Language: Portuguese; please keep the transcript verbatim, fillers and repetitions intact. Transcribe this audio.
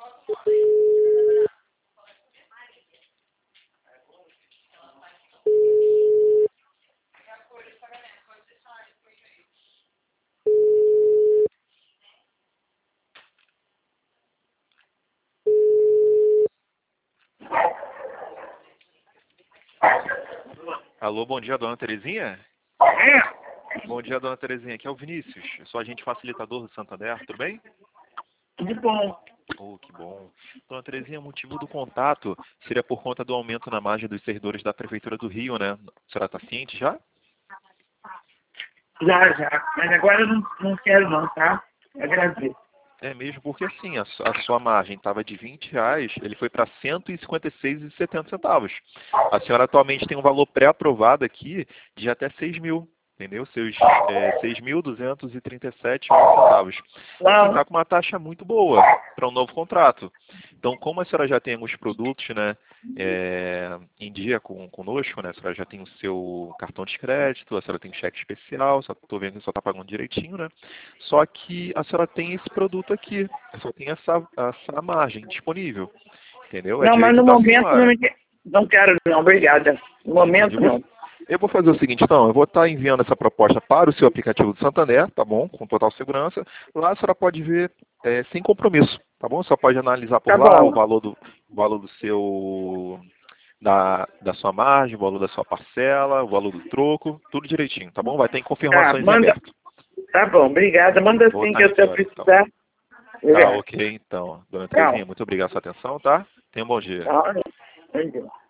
Alô, bom dia, dona Terezinha? É, Bom dia, dona Terezinha. Aqui é o Vinícius. Eu sou agente facilitador do Santander, tudo bem? tudo bom. Oh, que bom. Dona Terezinha, o motivo do contato seria por conta do aumento na margem dos servidores da Prefeitura do Rio, né? A senhora está ciente já? Já, já. Mas agora eu não, não quero não, tá? Agradeço. É mesmo, porque assim, a, su- a sua margem estava de vinte reais, ele foi para cento e cinquenta e seis reais e setenta centavos. A senhora atualmente tem um valor pré-aprovado aqui de até seis mil, entendeu? Seus é, seis mil duzentos e trinta e sete centavos. Assim, Não, está com uma taxa muito boa para um novo contrato. Então, como a senhora já tem alguns produtos, né, é, em dia com, conosco, né, a senhora já tem o seu cartão de crédito, a senhora tem cheque especial, só estou vendo que só está pagando direitinho, né? Só que a senhora tem esse produto aqui, a senhora tem essa, essa margem disponível, entendeu? É não, mas direito no da momento não, senhora. me que- não quero não, obrigada. No Entendi. momento Eu vou, não. eu vou fazer o seguinte, então, eu vou estar enviando essa proposta para o seu aplicativo do Santander, tá bom? Com total segurança. Lá a senhora pode ver é, sem compromisso, tá bom? Só pode analisar por Tá lá o bom. valor do, o valor do seu... Da, da sua margem, o valor da sua parcela, o valor do troco, tudo direitinho, tá bom? Vai ter Tá, confirmações em manda. aberto. Tá bom, obrigada. Manda Vou sim estar que eu se eu enviando, então. precisar. Tá Obrigado. ok, então. Dona Tchau. Terezinha, muito obrigado pela sua atenção, tá? Tenha um bom dia. Tchau. Bom dia.